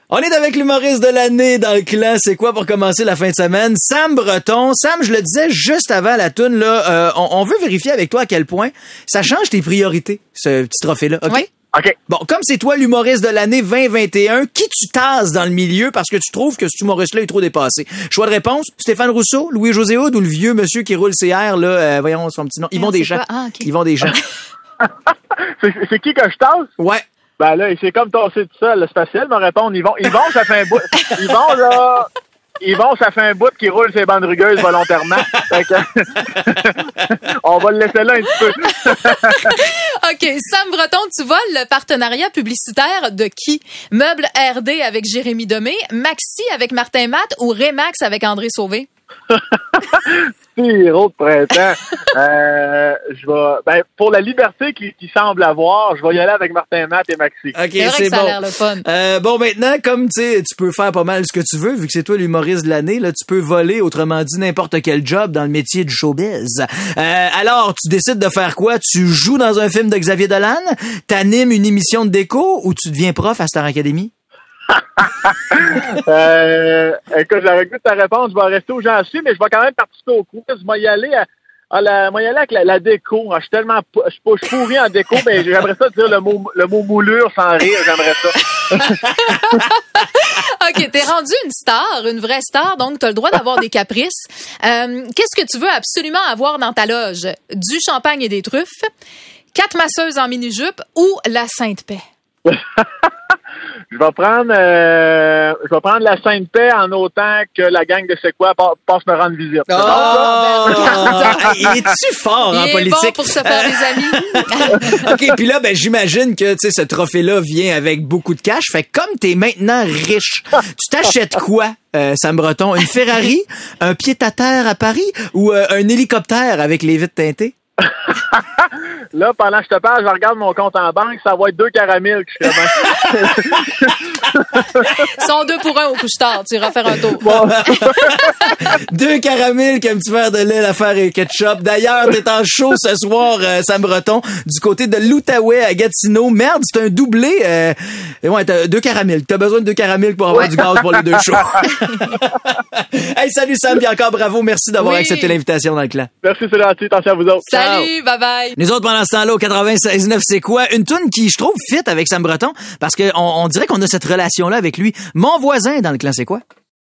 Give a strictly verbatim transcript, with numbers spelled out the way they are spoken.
On est avec l'humoriste de l'année dans le clan. C'est quoi pour commencer la fin de semaine? Sam Breton. Sam, je le disais juste avant la toune, là, euh, on, on veut vérifier avec toi à quel point ça change tes priorités, ce petit trophée-là. OK? Oui. OK. Bon, comme c'est toi l'humoriste de l'année vingt vingt et un, qui tu tasses dans le milieu parce que tu trouves que cet humoriste-là est trop dépassé? Choix de réponse, Stéphane Rousseau, Louis-José Hood ou le vieux monsieur qui roule ses airs, là, euh, voyons son petit nom, Yvon Deschamps. Ah, okay. Yvon Deschamps. c'est, c'est qui que je tasse? Ouais. Ben là, c'est comme tasser tout seul. C'est facile, me répondre. Yvon, Yvon, ça fait un bout. Yvon, là... Yvon, ça fait un bout qui roule ses bandes rugueuses volontairement. Fait que... on va le laisser là un petit peu. OK. Sam Breton, tu voles le partenariat publicitaire de qui? Meuble R D avec Jérémy Demé, Maxi avec Martin Matt ou Remax avec André Sauvé? Héros de printemps. Euh, je vais, ben, pour la liberté qu'il qui semble avoir, je vais y aller avec Martin Matt et Maxi. OK, c'est vrai c'est que ça bon. a l'air le fun. Euh, bon, maintenant, comme tu sais, tu peux faire pas mal ce que tu veux, vu que c'est toi l'humoriste de l'année, là, tu peux voler, autrement dit, n'importe quel job dans le métier du showbiz. Euh, alors, tu décides de faire quoi? Tu joues dans un film de Xavier Dolan? T'animes une émission de déco ou tu deviens prof à Star Academy? euh, écoute, j'aurais goût de ta réponse, je vais rester où j'en suis, mais je vais quand même participer au quiz. Je vais y aller à, à la, moi y aller avec la, la déco. Je suis tellement, je suis pas, je suis pourri en déco, mais j'aimerais ça dire le mot, le mot moulure sans rire, j'aimerais ça. OK, t'es rendu une star, une vraie star, donc t'as le droit d'avoir des caprices. Euh, qu'est-ce que tu veux absolument avoir dans ta loge? Du champagne et des truffes, quatre masseuses en mini-jupe ou la Sainte Paix? Je vais prendre euh, je vais prendre la Sainte Paix en autant que la gang de C'est quoi passe me rendre visite. Oh! Es-tu fort Il en est politique? bon pour se faire des amis. OK, puis là, ben j'imagine que tu sais ce trophée-là vient avec beaucoup de cash. Fait que comme t'es maintenant riche, tu t'achètes quoi, euh, Sam Breton? Une Ferrari, un pied-à-terre à Paris ou euh, un hélicoptère avec les vitres teintées? Là, pendant que je te parle, je regarde mon compte en banque, ça va être deux caramels que je fais bien. Ils sont deux pour un au couche-tard, tu iras faire un tour. Bon. Deux caramels, qu'un petit verre de lait, l'affaire et ketchup. D'ailleurs, t'es en show ce soir, euh, Sam Breton, du côté de l'Outaouais à Gatineau. Merde, c'est un doublé. Euh, ouais, t'as deux caramels. T'as besoin de deux caramels pour avoir ouais. du gaz pour les deux shows. Hey, salut Sam, bien encore bravo. Merci d'avoir oui. accepté l'invitation dans le clan. Merci, c'est gentil. Attention à vous autres. Salut, bye bye. Nous autres, pendant ce temps-là, au quatre-vingt-seize neuf, c'est quoi? Une toune qui, je trouve, fit avec Sam Breton, parce qu'on on dirait qu'on a cette relation-là avec lui. Mon voisin dans le clan, c'est quoi?